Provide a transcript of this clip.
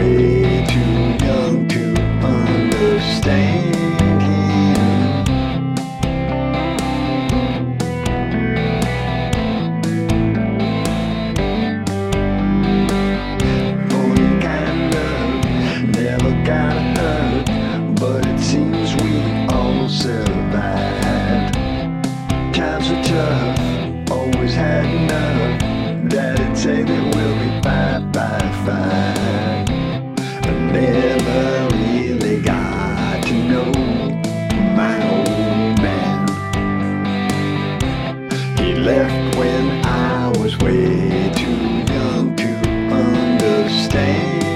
way too young to understand him. Funny kind of never got hurt, but it seems we all survived. Times are tough, always had enough. Daddy'd say that we'll be fine by fine. I never really got to know my old man. He left when I was way too young to understand.